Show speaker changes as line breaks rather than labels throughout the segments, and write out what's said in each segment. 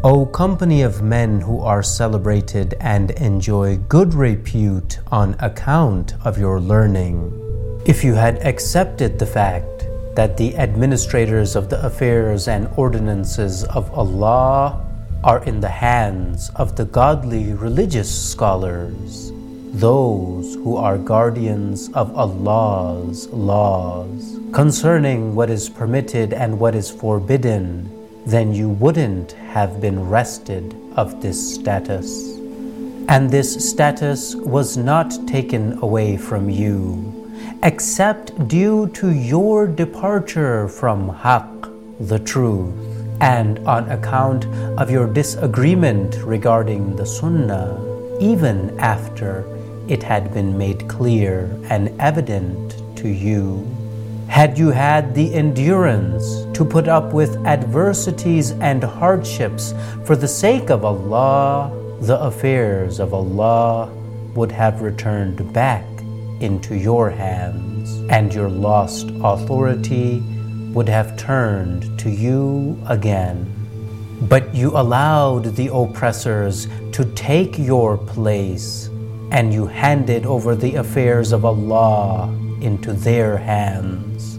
O company of men who are celebrated and enjoy good repute on account of your learning, if you had accepted the fact that the administrators of the affairs and ordinances of Allah are in the hands of the godly religious scholars, those who are guardians of Allah's laws, concerning what is permitted and what is forbidden, then you wouldn't have been wrested of this status. And this status was not taken away from you, except due to your departure from Haqq, the truth, and on account of your disagreement regarding the Sunnah, even after it had been made clear and evident to you. Had you had the endurance to put up with adversities and hardships for the sake of Allah, the affairs of Allah would have returned back into your hands, and your lost authority would have turned to you again. But you allowed the oppressors to take your place, and you handed over the affairs of Allah into their hands,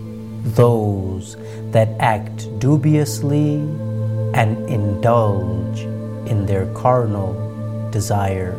those that act dubiously and indulge in their carnal desires.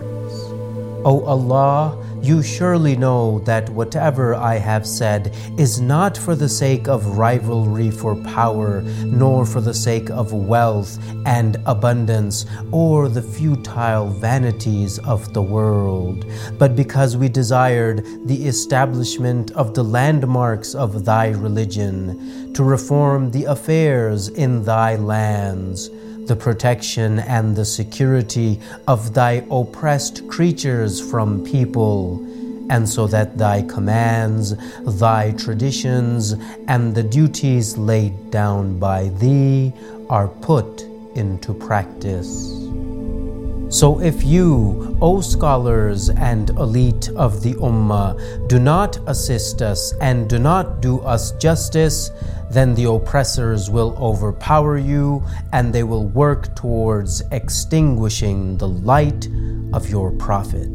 O Allah, you surely know that whatever I have said is not for the sake of rivalry for power, nor for the sake of wealth and abundance, or the futile vanities of the world, but because we desired the establishment of the landmarks of thy religion, to reform the affairs in thy lands, the protection and the security of thy oppressed creatures from people, and so that thy commands, thy traditions, and the duties laid down by thee are put into practice. So if you, O scholars and elite of the Ummah, do not assist us and do not do us justice, then the oppressors will overpower you, and they will work towards extinguishing the light of your Prophet.